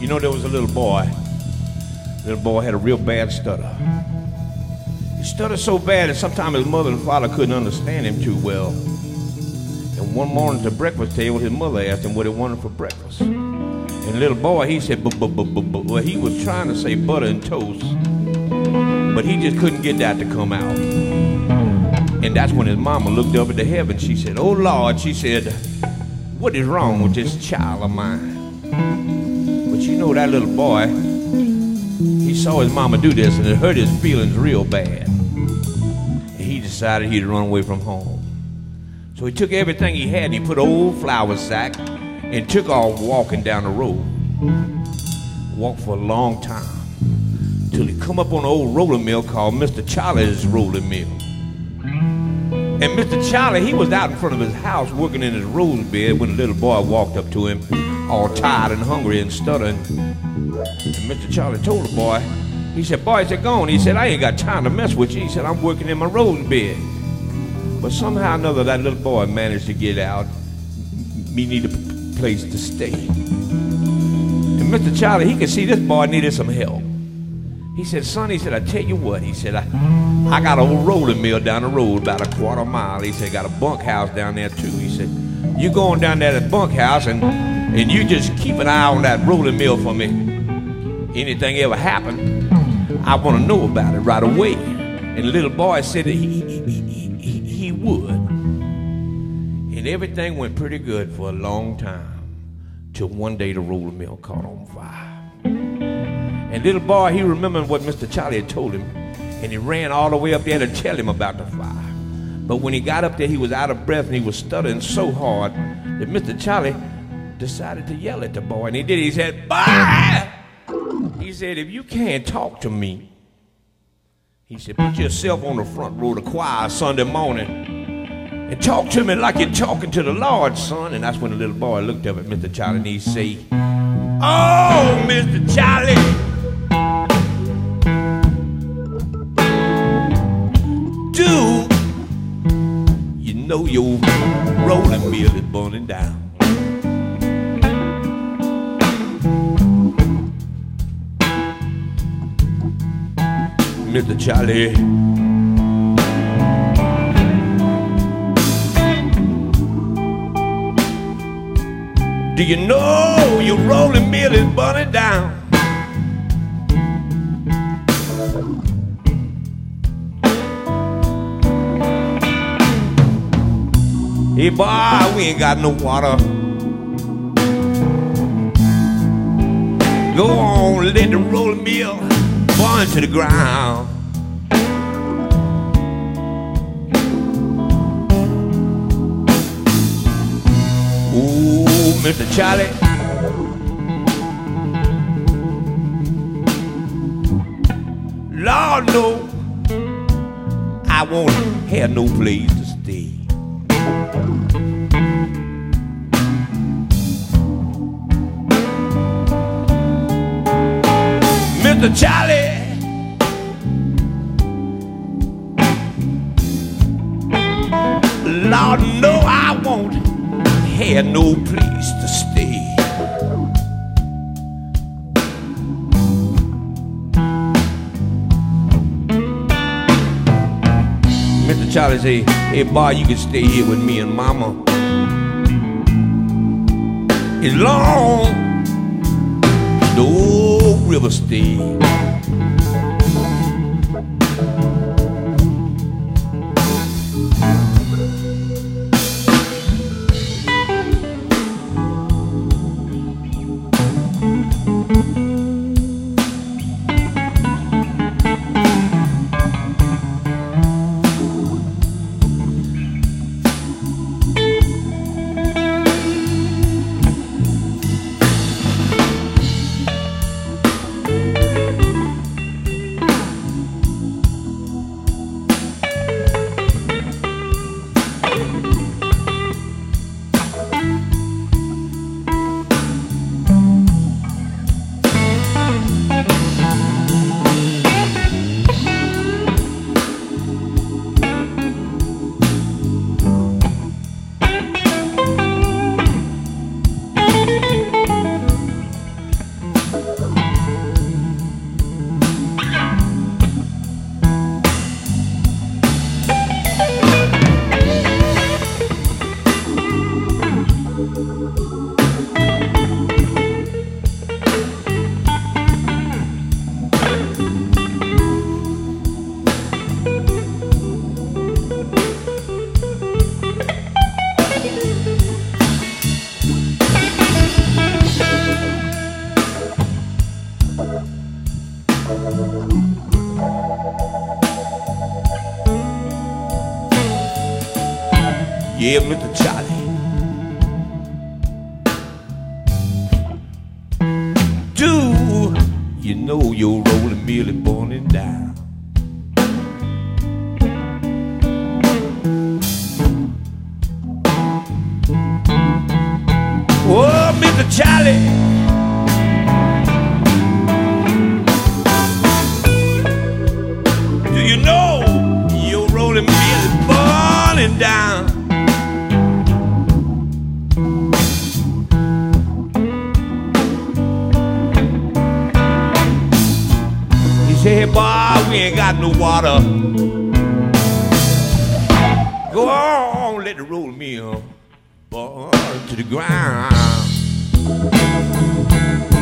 You know, there was a little boy. Little boy had a real bad stutter. He stuttered so bad that sometimes his mother and father couldn't understand him too well. And one morning at the breakfast table, his mother asked him what he wanted for breakfast. And the little boy, he said, well, he was trying to say butter and toast, but he just couldn't get that to come out. And that's when his mama looked up into heaven. She said, oh Lord, she said, what is wrong with this child of mine? But you know, that little boy, he saw his mama do this and it hurt his feelings real bad. And he decided he'd run away from home. So he took everything he had and he put an old flour sack and took off walking down the road. Walked for a long time till he come up on an old rolling mill called Mr. Charlie's rolling mill. And Mr. Charlie, he was out in front of his house working in his rose bed when the little boy walked up to him, all tired and hungry and stuttering. And Mr. Charlie told the boy, he said, boy, he said, go on. He said, I ain't got time to mess with you. He said, I'm working in my rose bed. But somehow or another, that little boy managed to get out. Me need a place to stay. And Mr. Charlie, he could see this boy needed some help. He said, son, he said, I tell you what, he said, I got an old rolling mill down the road about a quarter mile. He said, got a bunkhouse down there too. He said, you going down there to the bunkhouse and you just keep an eye on that rolling mill for me. Anything ever happen, I want to know about it right away. And the little boy said that he would. And everything went pretty good for a long time till one day the rolling mill caught on fire. And little boy, he remembered what Mr. Charlie had told him, and he ran all the way up there to tell him about the fire. But when he got up there, he was out of breath and he was stuttering so hard that Mr. Charlie decided to yell at the boy. And he did. He said, boy! He said, if you can't talk to me, he said, put yourself on the front row of the choir Sunday morning and talk to me like you're talking to the Lord, son. And that's when the little boy looked up at Mr. Charlie and he said, oh, Mr. Charlie! Do you know your rolling mill is burning down? Mr. Charlie, do you know your rolling mill is burning down? Hey boy, we ain't got no water. Go on, let the rolling mill burn to the ground. Ooh, Mr. Charlie, Lord, no, I won't have no place to stay. Mr. Charlie, Lord, no, I won't have no place to stay. Mr. Charlie say, hey boy, you can stay here with me and mama as long as the old river stays. Yeah, Mr. Charlie. Do you know your rolling mill is burning down? Oh, Mr. Charlie. Do you know your rolling mill is burning down? He said, hey, boy, we ain't got no water. Go on, let the rolling mill burn to the ground.